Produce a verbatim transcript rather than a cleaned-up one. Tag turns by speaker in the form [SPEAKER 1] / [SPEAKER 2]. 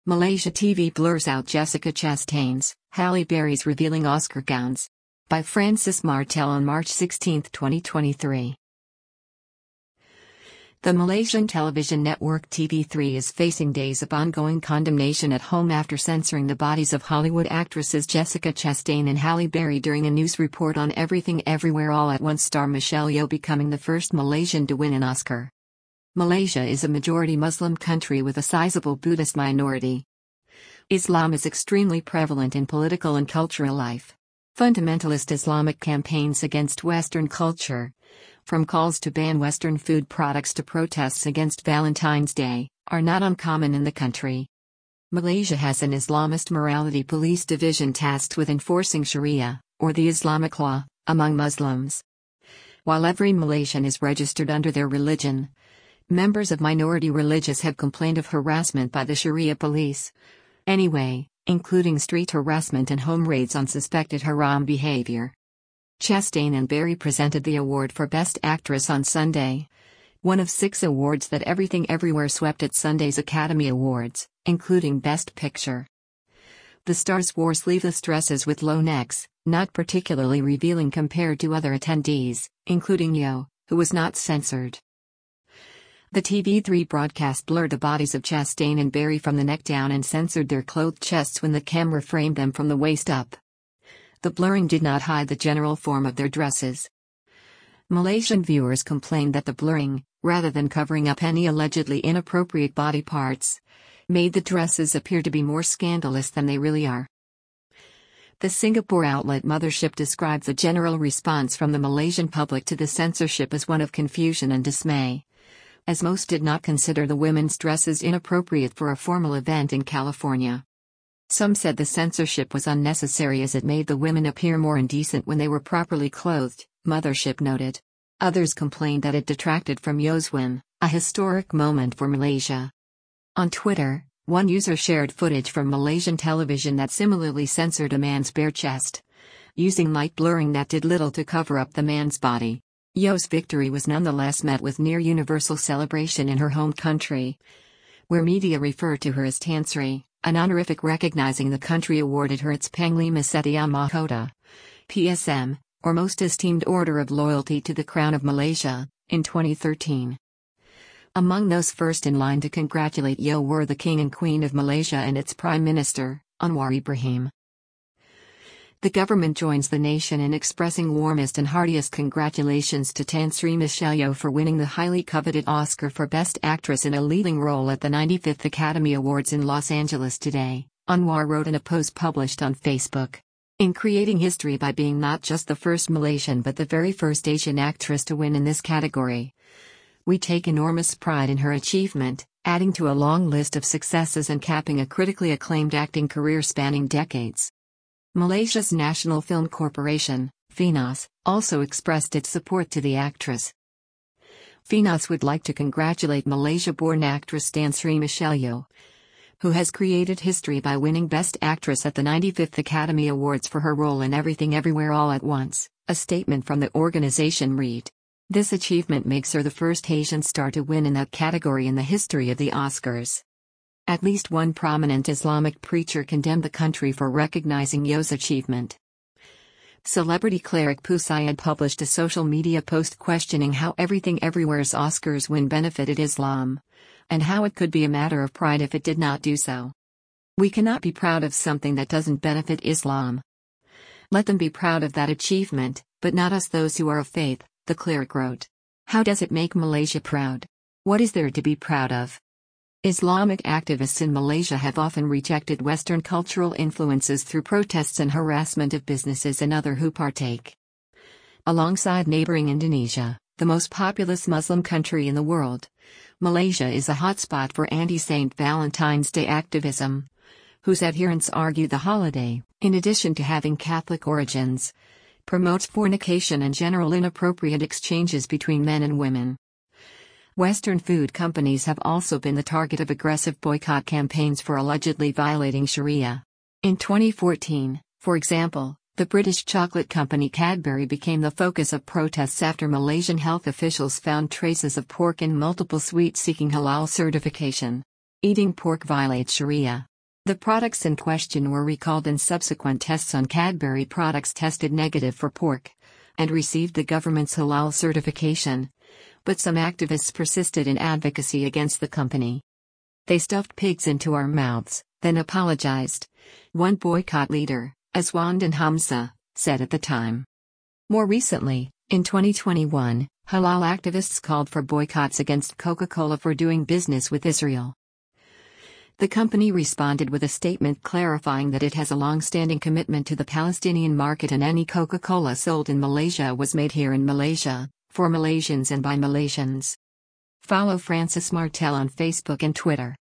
[SPEAKER 1] Malaysia T V blurs out Jessica Chastain's, Halle Berry's revealing Oscar gowns. By Francis Martel on March sixteenth, twenty twenty-three. The Malaysian television network T V three is facing days of ongoing condemnation at home after censoring the bodies of Hollywood actresses Jessica Chastain and Halle Berry during a news report on Everything Everywhere All at Once star Michelle Yeoh becoming the first Malaysian to win an Oscar. Malaysia is a majority Muslim country with a sizable Buddhist minority. Islam is extremely prevalent in political and cultural life. Fundamentalist Islamic campaigns against Western culture, from calls to ban Western food products to protests against Valentine's Day, are not uncommon in the country. Malaysia has an Islamist morality police division tasked with enforcing Sharia, or the Islamic law, among Muslims. While every Malaysian is registered under their religion, members of minority religions have complained of harassment by the Sharia police. Anyway, including street harassment and home raids on suspected haram behavior. Chastain and Berry presented the award for Best Actress on Sunday, one of six awards that Everything Everywhere swept at Sunday's Academy Awards, including Best Picture. The stars wore sleeveless dresses with low necks, not particularly revealing compared to other attendees, including Yeoh, who was not censored. The T V three broadcast blurred the bodies of Chastain and Berry from the neck down and censored their clothed chests when the camera framed them from the waist up. The blurring did not hide the general form of their dresses. Malaysian viewers complained that the blurring, rather than covering up any allegedly inappropriate body parts, made the dresses appear to be more scandalous than they really are. The Singapore outlet Mothership described the general response from the Malaysian public to the censorship as one of confusion and dismay, as most did not consider the women's dresses inappropriate for a formal event in California. Some said the censorship was unnecessary as it made the women appear more indecent when they were properly clothed, Mothership noted. Others complained that it detracted from Yeoh's win, a historic moment for Malaysia. On Twitter, one user shared footage from Malaysian television that similarly censored a man's bare chest, using light blurring that did little to cover up the man's body. Yeoh's victory was nonetheless met with near universal celebration in her home country, where media refer to her as Tan Sri, an honorific recognizing the country awarded her its Panglima Setia Mahkota, P S M, or Most Esteemed Order of Loyalty to the Crown of Malaysia, in twenty thirteen. Among those first in line to congratulate Yeoh were the King and Queen of Malaysia and its Prime Minister, Anwar Ibrahim. The government joins the nation in expressing warmest and heartiest congratulations to Tan Sri Michelle Yeoh for winning the highly coveted Oscar for Best Actress in a Leading Role at the ninety-fifth Academy Awards in Los Angeles today, Anwar wrote in a post published on Facebook. In creating history by being not just the first Malaysian but the very first Asian actress to win in this category, we take enormous pride in her achievement, adding to a long list of successes and capping a critically acclaimed acting career spanning decades. Malaysia's National Film Corporation, FINAS, also expressed its support to the actress. FINAS would like to congratulate Malaysia-born actress Tan Sri Michelle Yeoh, who has created history by winning Best Actress at the ninety-fifth Academy Awards for her role in Everything Everywhere All at Once, a statement from the organization read. This achievement makes her the first Asian star to win in that category in the history of the Oscars. At least one prominent Islamic preacher condemned the country for recognizing Yeoh's achievement. Celebrity cleric Pusayed published a social media post questioning how Everything Everywhere's Oscars win benefited Islam, and how it could be a matter of pride if it did not do so. We cannot be proud of something that doesn't benefit Islam. Let them be proud of that achievement, but not us those who are of faith, the cleric wrote. How does it make Malaysia proud? What is there to be proud of? Islamic activists in Malaysia have often rejected Western cultural influences through protests and harassment of businesses and others who partake. Alongside neighboring Indonesia, the most populous Muslim country in the world, Malaysia is a hotspot for anti-Saint Valentine's Day activism, whose adherents argue the holiday, in addition to having Catholic origins, promotes fornication and general inappropriate exchanges between men and women. Western food companies have also been the target of aggressive boycott campaigns for allegedly violating Sharia. In twenty fourteen, for example, the British chocolate company Cadbury became the focus of protests after Malaysian health officials found traces of pork in multiple sweets seeking halal certification. Eating pork violates Sharia, The products in question were recalled and subsequent tests on Cadbury products tested negative for pork, and received the government's halal certification. But some activists persisted in advocacy against the company. They stuffed pigs into our mouths, then apologized, one boycott leader, Aswandon Hamza, said at the time. More recently, in twenty twenty-one, halal activists called for boycotts against Coca-Cola for doing business with Israel. The company responded with a statement clarifying that it has a long-standing commitment to the Palestinian market and any Coca-Cola sold in Malaysia was made here in Malaysia, for Malaysians and by Malaysians. Follow Francis Martel on Facebook and Twitter.